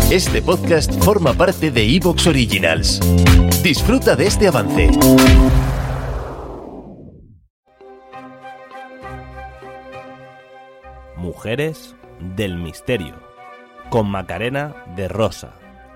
Este podcast forma parte de Evox Originals. Disfruta de este avance. Mujeres del misterio, con Macarena de Rosa.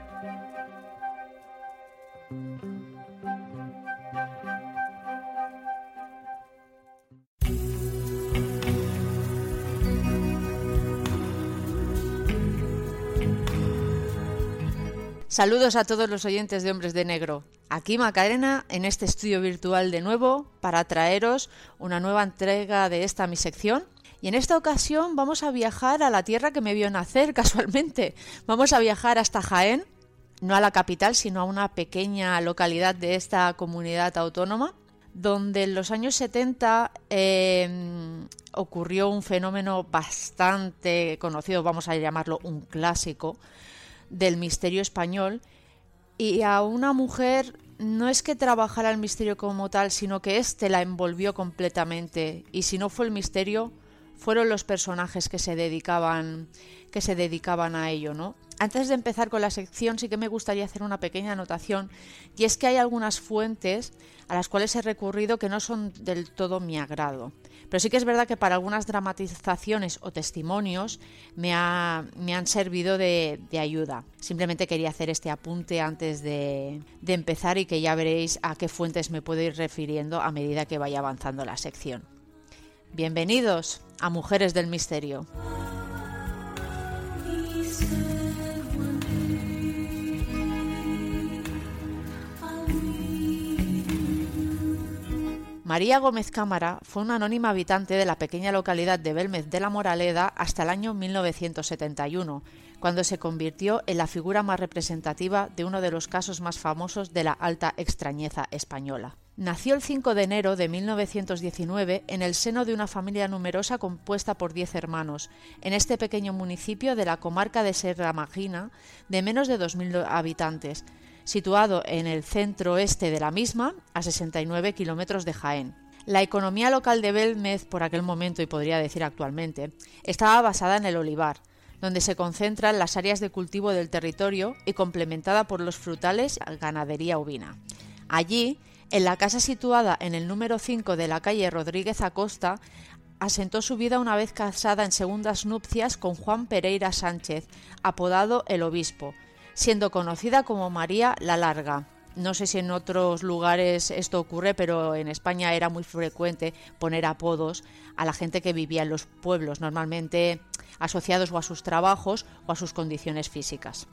Saludos a todos los oyentes de Hombres de Negro. Aquí Macarena en este estudio virtual de nuevo para traeros una nueva entrega de esta mi sección. Y en esta ocasión vamos a viajar a la tierra que me vio nacer casualmente. Vamos a viajar hasta Jaén, no a la capital, sino a una pequeña localidad de esta comunidad autónoma, donde en los años 70 ocurrió un fenómeno bastante conocido, vamos a llamarlo un clásico, del misterio español, y a una mujer no es que trabajara el misterio como tal, sino que éste la envolvió completamente, y si no fue el misterio, fueron los personajes que se dedicaban a ello, ¿no? Antes de empezar con la sección sí que me gustaría hacer una pequeña anotación, y es que hay algunas fuentes a las cuales he recurrido que no son del todo mi agrado. Pero sí que es verdad que para algunas dramatizaciones o testimonios me han servido de ayuda. Simplemente quería hacer este apunte antes de empezar y que ya veréis a qué fuentes me puedo ir refiriendo a medida que vaya avanzando la sección. Bienvenidos a Mujeres del Misterio. María Gómez Cámara fue una anónima habitante de la pequeña localidad de Belmez de la Moraleda hasta el año 1971, cuando se convirtió en la figura más representativa de uno de los casos más famosos de la alta extrañeza española. Nació el 5 de enero de 1919 en el seno de una familia numerosa compuesta por 10 hermanos, en este pequeño municipio de la comarca de Serra-Magina de menos de 2.000 habitantes, situado en el centro-oeste de la misma, a 69 kilómetros de Jaén. La economía local de Belmez, por aquel momento y podría decir actualmente, estaba basada en el olivar, donde se concentran las áreas de cultivo del territorio y complementada por los frutales y ganadería ovina. Allí, en la casa situada en el número 5 de la calle Rodríguez Acosta, asentó su vida una vez casada en segundas nupcias con Juan Pereira Sánchez, apodado el Obispo, siendo conocida como María la Larga. No sé si en otros lugares esto ocurre, pero en España era muy frecuente poner apodos a la gente que vivía en los pueblos, normalmente asociados o a sus trabajos o a sus condiciones físicas.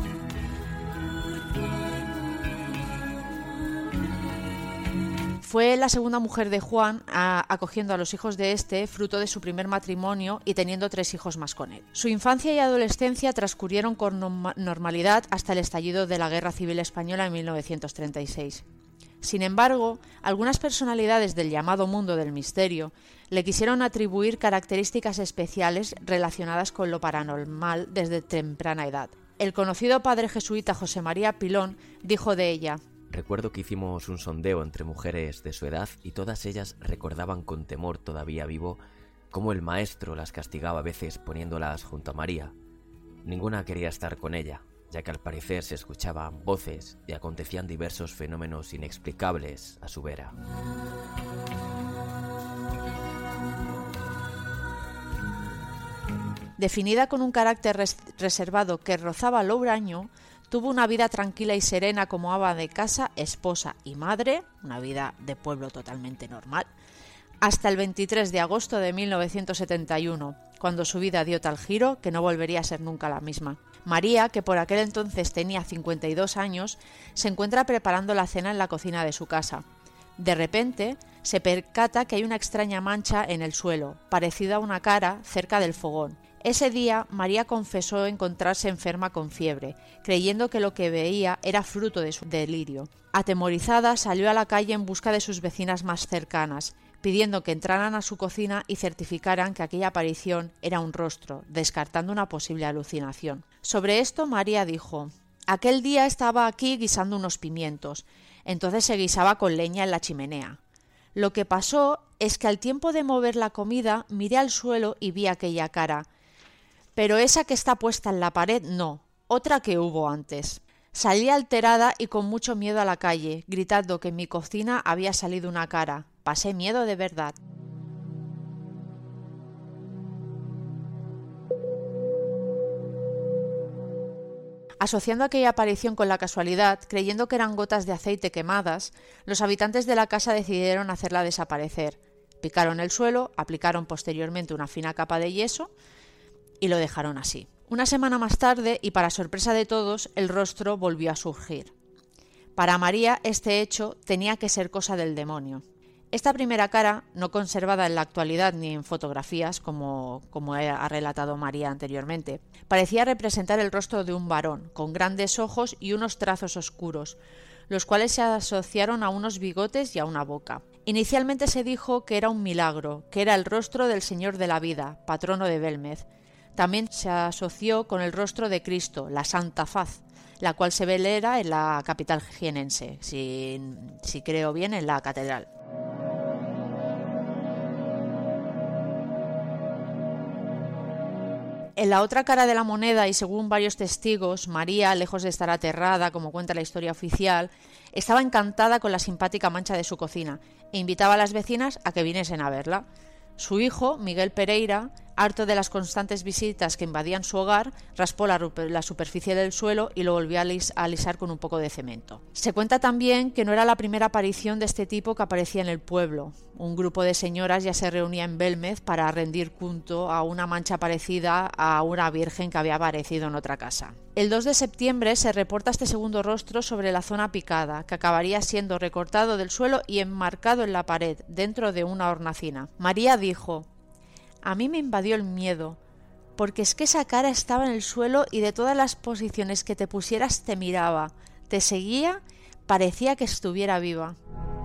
Fue la segunda mujer de Juan, acogiendo a los hijos de este, fruto de su primer matrimonio y teniendo 3 hijos más con él. Su infancia y adolescencia transcurrieron con normalidad hasta el estallido de la Guerra Civil Española en 1936. Sin embargo, algunas personalidades del llamado mundo del misterio le quisieron atribuir características especiales relacionadas con lo paranormal desde temprana edad. El conocido padre jesuita José María Pilón dijo de ella: recuerdo que hicimos un sondeo entre mujeres de su edad y todas ellas recordaban con temor todavía vivo cómo el maestro las castigaba a veces poniéndolas junto a María. Ninguna quería estar con ella, ya que al parecer se escuchaban voces y acontecían diversos fenómenos inexplicables a su vera. Definida con un carácter reservado que rozaba lo huraño, tuvo una vida tranquila y serena como ama de casa, esposa y madre, una vida de pueblo totalmente normal, hasta el 23 de agosto de 1971, cuando su vida dio tal giro que no volvería a ser nunca la misma. María, que por aquel entonces tenía 52 años, se encuentra preparando la cena en la cocina de su casa. De repente, se percata que hay una extraña mancha en el suelo, parecida a una cara, cerca del fogón. Ese día, María confesó encontrarse enferma con fiebre, creyendo que lo que veía era fruto de su delirio. Atemorizada, salió a la calle en busca de sus vecinas más cercanas, pidiendo que entraran a su cocina y certificaran que aquella aparición era un rostro, descartando una posible alucinación. Sobre esto, María dijo: aquel día estaba aquí guisando unos pimientos, entonces se guisaba con leña en la chimenea. Lo que pasó es que al tiempo de mover la comida miré al suelo y vi aquella cara. Pero esa que está puesta en la pared no, otra que hubo antes. Salí alterada y con mucho miedo a la calle, gritando que en mi cocina había salido una cara. Pasé miedo de verdad. Asociando aquella aparición con la casualidad, creyendo que eran gotas de aceite quemadas, los habitantes de la casa decidieron hacerla desaparecer. Picaron el suelo, aplicaron posteriormente una fina capa de yeso y lo dejaron así. Una semana más tarde, y para sorpresa de todos, el rostro volvió a surgir. Para María, este hecho tenía que ser cosa del demonio. Esta primera cara, no conservada en la actualidad ni en fotografías, como ha relatado María anteriormente, parecía representar el rostro de un varón, con grandes ojos y unos trazos oscuros, los cuales se asociaron a unos bigotes y a una boca. Inicialmente se dijo que era un milagro, que era el rostro del Señor de la Vida, patrono de Belmez. También se asoció con el rostro de Cristo, la Santa Faz, la cual se venera en la capital jienense, si creo bien, en la catedral. En la otra cara de la moneda, y según varios testigos, María, lejos de estar aterrada, como cuenta la historia oficial, estaba encantada con la simpática mancha de su cocina e invitaba a las vecinas a que viniesen a verla. Su hijo, Miguel Pereira, harto de las constantes visitas que invadían su hogar, raspó la superficie del suelo y lo volvió a alisar con un poco de cemento. Se cuenta también que no era la primera aparición de este tipo que aparecía en el pueblo. Un grupo de señoras ya se reunía en Belmez para rendir culto a una mancha parecida a una virgen que había aparecido en otra casa. El 2 de septiembre se reporta este segundo rostro sobre la zona picada, que acabaría siendo recortado del suelo y enmarcado en la pared, dentro de una hornacina. María dijo: «A mí me invadió el miedo, porque es que esa cara estaba en el suelo y de todas las posiciones que te pusieras te miraba, te seguía, parecía que estuviera viva».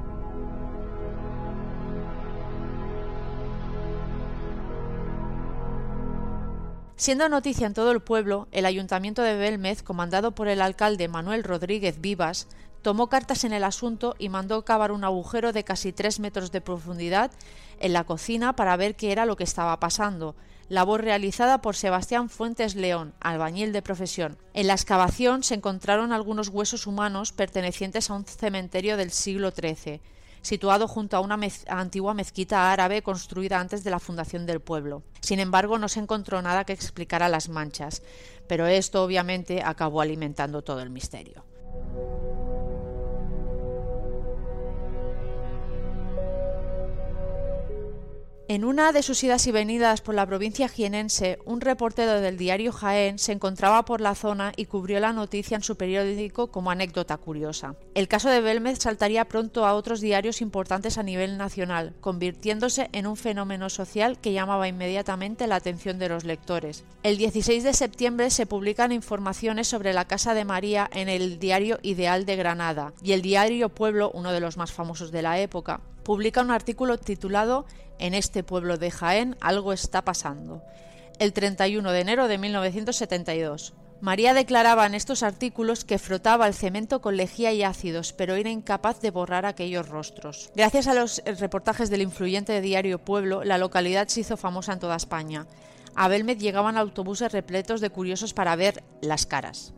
Siendo noticia en todo el pueblo, el ayuntamiento de Belmez, comandado por el alcalde Manuel Rodríguez Vivas, tomó cartas en el asunto y mandó cavar un agujero de casi 3 metros de profundidad en la cocina para ver qué era lo que estaba pasando, labor realizada por Sebastián Fuentes León, albañil de profesión. En la excavación se encontraron algunos huesos humanos pertenecientes a un cementerio del siglo XIII, situado junto a una antigua mezquita árabe construida antes de la fundación del pueblo. Sin embargo, no se encontró nada que explicara las manchas, pero esto obviamente acabó alimentando todo el misterio. En una de sus idas y venidas por la provincia jienense, un reportero del diario Jaén se encontraba por la zona y cubrió la noticia en su periódico como anécdota curiosa. El caso de Belmez saltaría pronto a otros diarios importantes a nivel nacional, convirtiéndose en un fenómeno social que llamaba inmediatamente la atención de los lectores. El 16 de septiembre se publican informaciones sobre la casa de María en el diario Ideal de Granada, y el diario Pueblo, uno de los más famosos de la época, publica un artículo titulado «En este pueblo de Jaén algo está pasando», el 31 de enero de 1972. María declaraba en estos artículos que frotaba el cemento con lejía y ácidos, pero era incapaz de borrar aquellos rostros. Gracias a los reportajes del influyente diario Pueblo, la localidad se hizo famosa en toda España. A Belmez llegaban autobuses repletos de curiosos para ver las caras.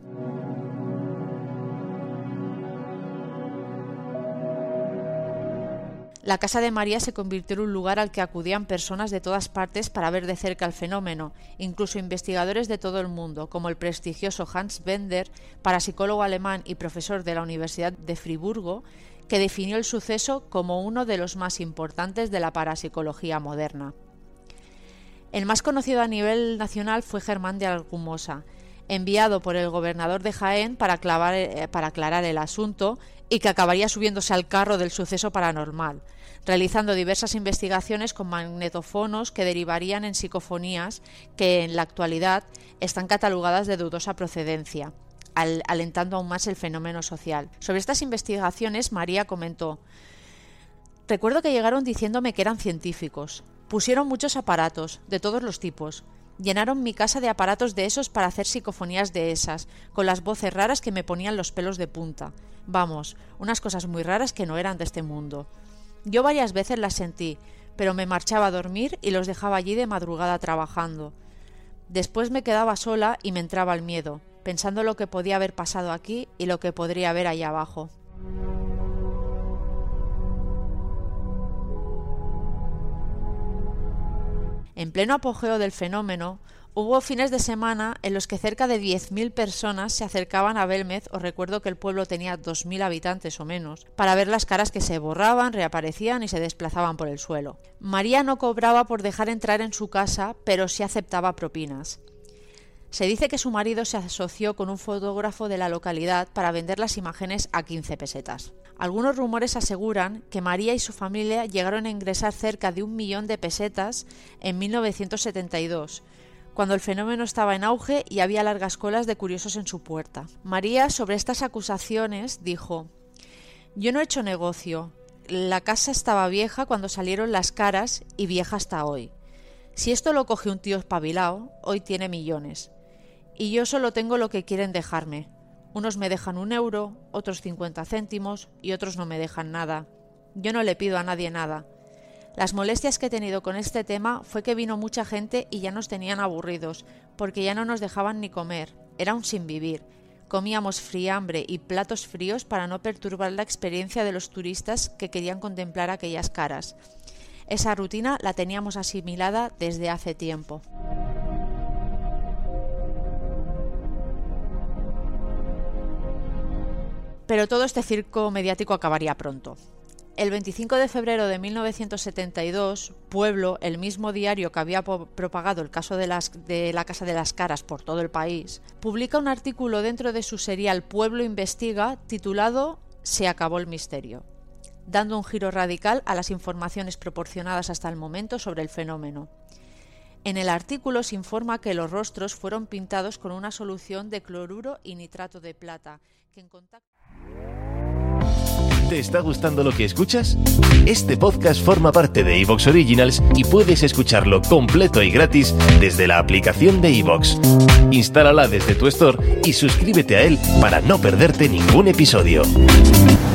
La casa de María se convirtió en un lugar al que acudían personas de todas partes para ver de cerca el fenómeno, incluso investigadores de todo el mundo, como el prestigioso Hans Bender, parapsicólogo alemán y profesor de la Universidad de Friburgo, que definió el suceso como uno de los más importantes de la parapsicología moderna. El más conocido a nivel nacional fue Germán de Argumosa, enviado por el gobernador de Jaén para aclarar el asunto, y que acabaría subiéndose al carro del suceso paranormal, realizando diversas investigaciones con magnetofonos que derivarían en psicofonías que en la actualidad están catalogadas de dudosa procedencia, alentando aún más el fenómeno social. Sobre estas investigaciones, María comentó: «Recuerdo que llegaron diciéndome que eran científicos. Pusieron muchos aparatos, de todos los tipos. Llenaron mi casa de aparatos de esos para hacer psicofonías de esas, con las voces raras que me ponían los pelos de punta. Vamos, unas cosas muy raras que no eran de este mundo. Yo varias veces las sentí, pero me marchaba a dormir y los dejaba allí de madrugada trabajando. Después me quedaba sola y me entraba el miedo. pensando lo que podía haber pasado aquí y lo que podría haber allá abajo. En pleno apogeo del fenómeno, hubo fines de semana en los que cerca de 10.000 personas se acercaban a Belmez, os recuerdo que el pueblo tenía 2.000 habitantes o menos, para ver las caras que se borraban, reaparecían y se desplazaban por el suelo. María no cobraba por dejar entrar en su casa, pero sí aceptaba propinas. Se dice que su marido se asoció con un fotógrafo de la localidad para vender las imágenes a 15 pesetas. Algunos rumores aseguran que María y su familia llegaron a ingresar cerca de 1 millón de pesetas en 1972, cuando el fenómeno estaba en auge y había largas colas de curiosos en su puerta. María, sobre estas acusaciones, dijo: «Yo no he hecho negocio. La casa estaba vieja cuando salieron las caras y vieja hasta hoy. Si esto lo coge un tío espabilado, hoy tiene millones. Y yo solo tengo lo que quieren dejarme. Unos me dejan 1 euro, otros 50 céntimos y otros no me dejan nada. Yo no le pido a nadie nada. Las molestias que he tenido con este tema fue que vino mucha gente y ya nos tenían aburridos, porque ya no nos dejaban ni comer. Era un sinvivir. Comíamos friambre y platos fríos para no perturbar la experiencia de los turistas que querían contemplar aquellas caras. Esa rutina la teníamos asimilada desde hace tiempo». Pero todo este circo mediático acabaría pronto. El 25 de febrero de 1972, Pueblo, el mismo diario que había propagado el caso de la Casa de las Caras por todo el país, publica un artículo dentro de su serial Pueblo Investiga titulado «Se acabó el misterio», dando un giro radical a las informaciones proporcionadas hasta el momento sobre el fenómeno. En el artículo se informa que los rostros fueron pintados con una solución de cloruro y nitrato de plata, que en contacto... ¿Te está gustando lo que escuchas? Este podcast forma parte de iVoox Originals y puedes escucharlo completo y gratis desde la aplicación de iVoox. Instálala desde tu store y suscríbete a él para no perderte ningún episodio.